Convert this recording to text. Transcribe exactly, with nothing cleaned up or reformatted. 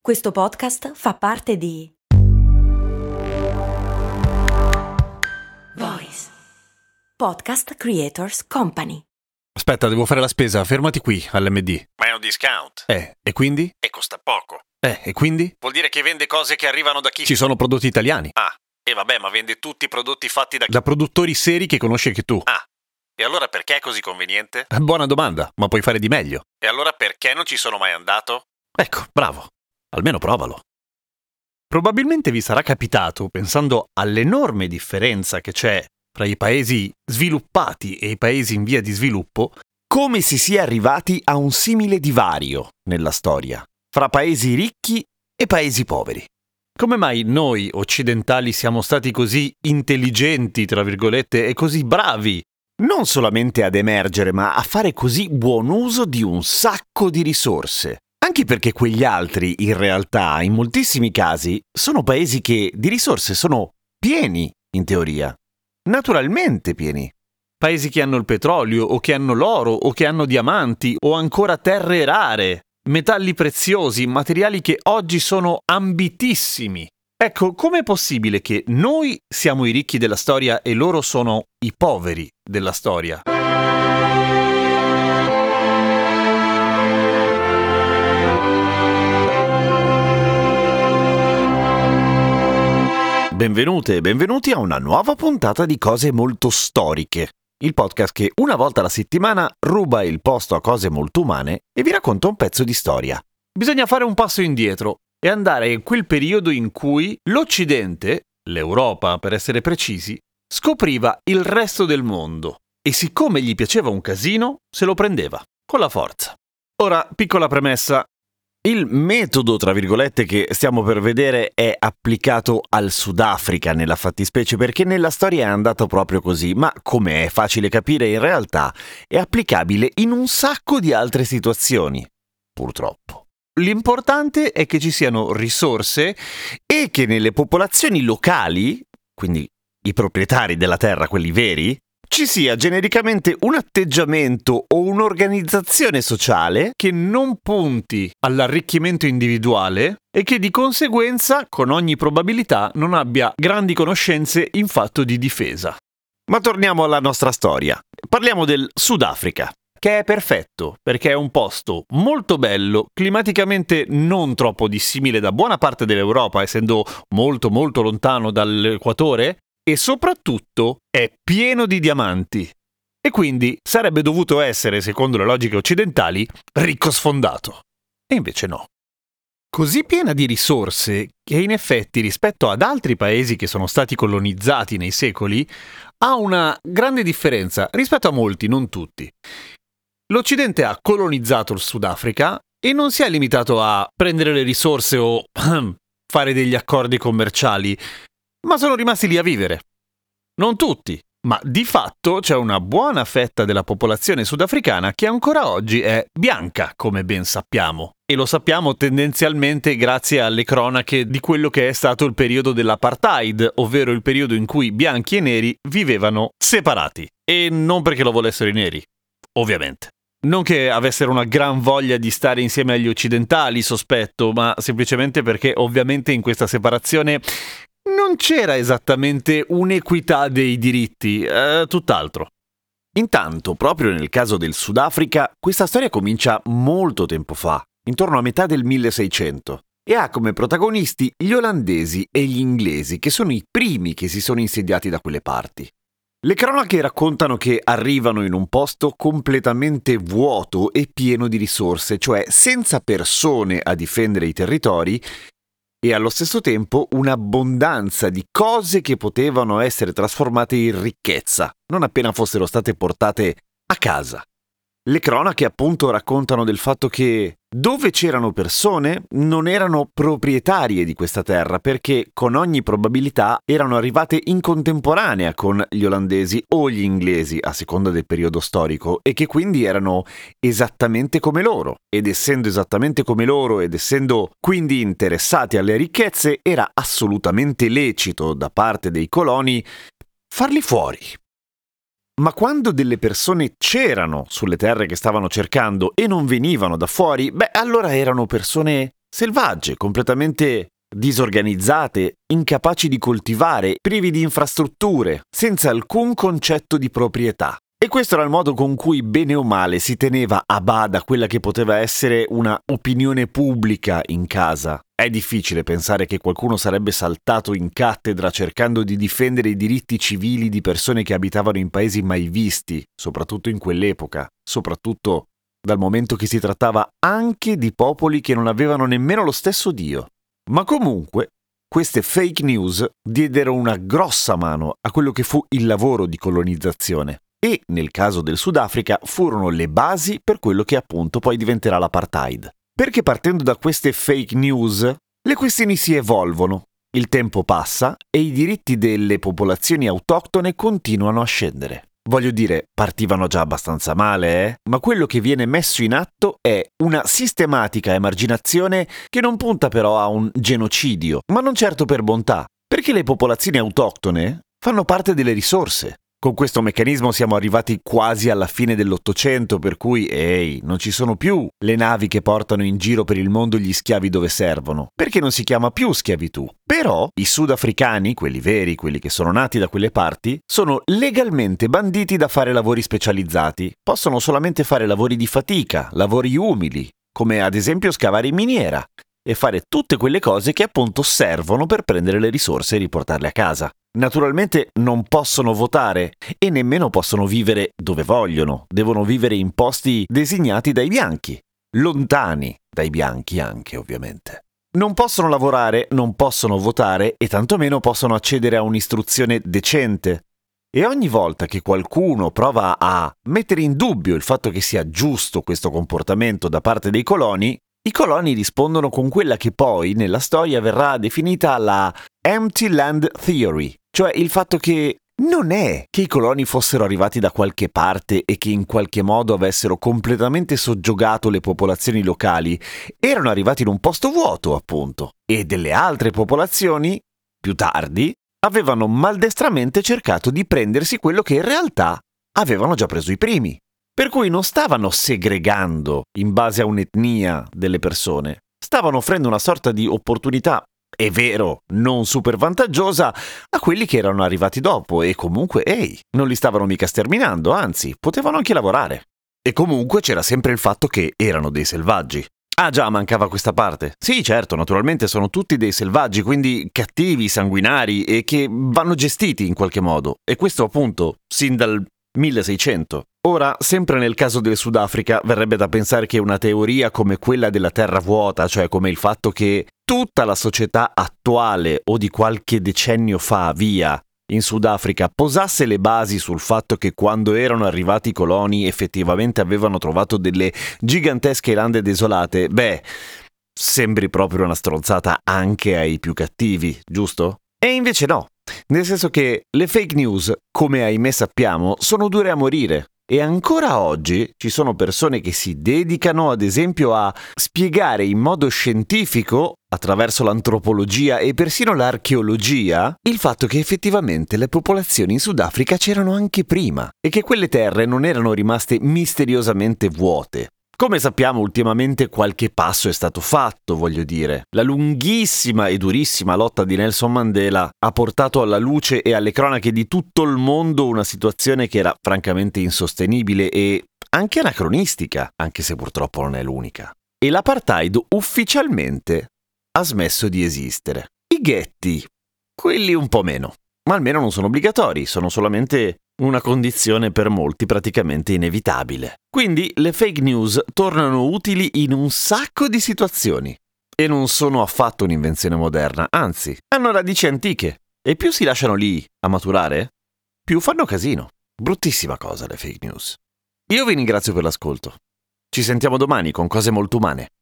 Questo podcast fa parte di Voice Podcast Creators Company. Aspetta, devo fare la spesa, fermati qui all'M D. Ma è un discount. Eh, e quindi? E costa poco. Eh, e quindi? Vuol dire che vende cose che arrivano da chi? Ci sono prodotti italiani. Ah, e vabbè, ma vende tutti i prodotti fatti da chi? Da produttori seri che conosci anche tu. Ah, e allora perché è così conveniente? Buona domanda, ma puoi fare di meglio. E allora perché non ci sono mai andato? Ecco, bravo. Almeno provalo. Probabilmente vi sarà capitato, pensando all'enorme differenza che c'è tra i paesi sviluppati e i paesi in via di sviluppo, come si sia arrivati a un simile divario nella storia, fra paesi ricchi e paesi poveri. Come mai noi occidentali siamo stati così intelligenti, tra virgolette, e così bravi, non solamente ad emergere, ma a fare così buon uso di un sacco di risorse? Anche perché quegli altri, in realtà, in moltissimi casi, sono paesi che di risorse sono pieni, in teoria. Naturalmente pieni. Paesi che hanno il petrolio, o che hanno l'oro, o che hanno diamanti, o ancora terre rare, metalli preziosi, materiali che oggi sono ambitissimi. Ecco, com'è possibile che noi siamo i ricchi della storia e loro sono i poveri della storia? Benvenute e benvenuti a una nuova puntata di Cose Molto Storiche, il podcast che una volta alla settimana ruba il posto a cose molto umane e vi racconta un pezzo di storia. Bisogna fare un passo indietro e andare in quel periodo in cui l'Occidente, l'Europa per essere precisi, scopriva il resto del mondo e siccome gli piaceva un casino, se lo prendeva, con la forza. Ora, piccola premessa. Il metodo, tra virgolette, che stiamo per vedere è applicato al Sudafrica nella fattispecie perché nella storia è andato proprio così, ma come è facile capire in realtà è applicabile in un sacco di altre situazioni, purtroppo. L'importante è che ci siano risorse e che nelle popolazioni locali, quindi i proprietari della terra, quelli veri, ci sia genericamente un atteggiamento o un'organizzazione sociale che non punti all'arricchimento individuale e che di conseguenza, con ogni probabilità, non abbia grandi conoscenze in fatto di difesa. Ma torniamo alla nostra storia. Parliamo del Sudafrica, che è perfetto perché è un posto molto bello, climaticamente non troppo dissimile da buona parte dell'Europa, essendo molto molto lontano dall'equatore, e soprattutto è pieno di diamanti. E quindi sarebbe dovuto essere, secondo le logiche occidentali, ricco sfondato. E invece no. Così piena di risorse che in effetti rispetto ad altri paesi che sono stati colonizzati nei secoli ha una grande differenza rispetto a molti, non tutti. L'Occidente ha colonizzato il Sudafrica e non si è limitato a prendere le risorse o fare degli accordi commerciali, ma sono rimasti lì a vivere. Non tutti, ma di fatto c'è una buona fetta della popolazione sudafricana che ancora oggi è bianca, come ben sappiamo. E lo sappiamo tendenzialmente grazie alle cronache di quello che è stato il periodo dell'apartheid, ovvero il periodo in cui bianchi e neri vivevano separati. E non perché lo volessero i neri, ovviamente. Non che avessero una gran voglia di stare insieme agli occidentali, sospetto, ma semplicemente perché ovviamente in questa separazione non c'era esattamente un'equità dei diritti, eh, tutt'altro. Intanto, proprio nel caso del Sudafrica, questa storia comincia molto tempo fa, intorno a metà del milleseicento, e ha come protagonisti gli olandesi e gli inglesi, che sono i primi che si sono insediati da quelle parti. Le cronache raccontano che arrivano in un posto completamente vuoto e pieno di risorse, cioè senza persone a difendere i territori, e allo stesso tempo un'abbondanza di cose che potevano essere trasformate in ricchezza, non appena fossero state portate a casa. Le cronache appunto raccontano del fatto che dove c'erano persone non erano proprietarie di questa terra perché con ogni probabilità erano arrivate in contemporanea con gli olandesi o gli inglesi a seconda del periodo storico e che quindi erano esattamente come loro ed essendo esattamente come loro ed essendo quindi interessati alle ricchezze era assolutamente lecito da parte dei coloni farli fuori. Ma quando delle persone c'erano sulle terre che stavano cercando e non venivano da fuori, beh, allora erano persone selvagge, completamente disorganizzate, incapaci di coltivare, privi di infrastrutture, senza alcun concetto di proprietà. E questo era il modo con cui, bene o male, si teneva a bada quella che poteva essere una opinione pubblica in casa. È difficile pensare che qualcuno sarebbe saltato in cattedra cercando di difendere i diritti civili di persone che abitavano in paesi mai visti, soprattutto in quell'epoca, soprattutto dal momento che si trattava anche di popoli che non avevano nemmeno lo stesso Dio. Ma comunque, queste fake news diedero una grossa mano a quello che fu il lavoro di colonizzazione e, nel caso del Sudafrica, furono le basi per quello che appunto poi diventerà l'apartheid. Perché partendo da queste fake news, le questioni si evolvono, il tempo passa e i diritti delle popolazioni autoctone continuano a scendere. Voglio dire, partivano già abbastanza male, eh? Ma quello che viene messo in atto è una sistematica emarginazione che non punta però a un genocidio, ma non certo per bontà, perché le popolazioni autoctone fanno parte delle risorse. Con questo meccanismo siamo arrivati quasi alla fine dell'Ottocento, per cui, ehi, non ci sono più le navi che portano in giro per il mondo gli schiavi dove servono, perché non si chiama più schiavitù. Però i sudafricani, quelli veri, quelli che sono nati da quelle parti, sono legalmente banditi da fare lavori specializzati. Possono solamente fare lavori di fatica, lavori umili, come ad esempio scavare in miniera, e fare tutte quelle cose che appunto servono per prendere le risorse e riportarle a casa. Naturalmente non possono votare e nemmeno possono vivere dove vogliono, devono vivere in posti designati dai bianchi, lontani dai bianchi anche ovviamente. Non possono lavorare, non possono votare e tantomeno possono accedere a un'istruzione decente. E ogni volta che qualcuno prova a mettere in dubbio il fatto che sia giusto questo comportamento da parte dei coloni, i coloni rispondono con quella che poi nella storia verrà definita la Empty Land Theory, cioè il fatto che non è che i coloni fossero arrivati da qualche parte e che in qualche modo avessero completamente soggiogato le popolazioni locali, erano arrivati in un posto vuoto, appunto, e delle altre popolazioni, più tardi, avevano maldestramente cercato di prendersi quello che in realtà avevano già preso i primi. Per cui non stavano segregando in base a un'etnia delle persone, stavano offrendo una sorta di opportunità, è vero, non super vantaggiosa, a quelli che erano arrivati dopo e comunque, ehi, non li stavano mica sterminando, anzi, potevano anche lavorare. E comunque c'era sempre il fatto che erano dei selvaggi. Ah già, mancava questa parte. Sì, certo, naturalmente sono tutti dei selvaggi, quindi cattivi, sanguinari e che vanno gestiti in qualche modo. E questo appunto, sin dal milleseicento. Ora, sempre nel caso del Sudafrica, verrebbe da pensare che una teoria come quella della terra vuota, cioè come il fatto che tutta la società attuale o di qualche decennio fa, via, in Sudafrica, posasse le basi sul fatto che quando erano arrivati i coloni effettivamente avevano trovato delle gigantesche lande desolate, beh, sembri proprio una stronzata anche ai più cattivi, giusto? E invece no, nel senso che le fake news, come ahimè sappiamo, sono dure a morire. E ancora oggi ci sono persone che si dedicano, ad esempio, a spiegare in modo scientifico, attraverso l'antropologia e persino l'archeologia, il fatto che effettivamente le popolazioni in Sudafrica c'erano anche prima e che quelle terre non erano rimaste misteriosamente vuote. Come sappiamo, ultimamente qualche passo è stato fatto, voglio dire. La lunghissima e durissima lotta di Nelson Mandela ha portato alla luce e alle cronache di tutto il mondo una situazione che era francamente insostenibile e anche anacronistica, anche se purtroppo non è l'unica. E l'apartheid ufficialmente ha smesso di esistere. I ghetti, quelli un po' meno, ma almeno non sono obbligatori, sono solamente una condizione per molti praticamente inevitabile. Quindi le fake news tornano utili in un sacco di situazioni. E non sono affatto un'invenzione moderna, anzi, hanno radici antiche. E più si lasciano lì a maturare, più fanno casino. Bruttissima cosa le fake news. Io vi ringrazio per l'ascolto. Ci sentiamo domani con Cose Molto Umane.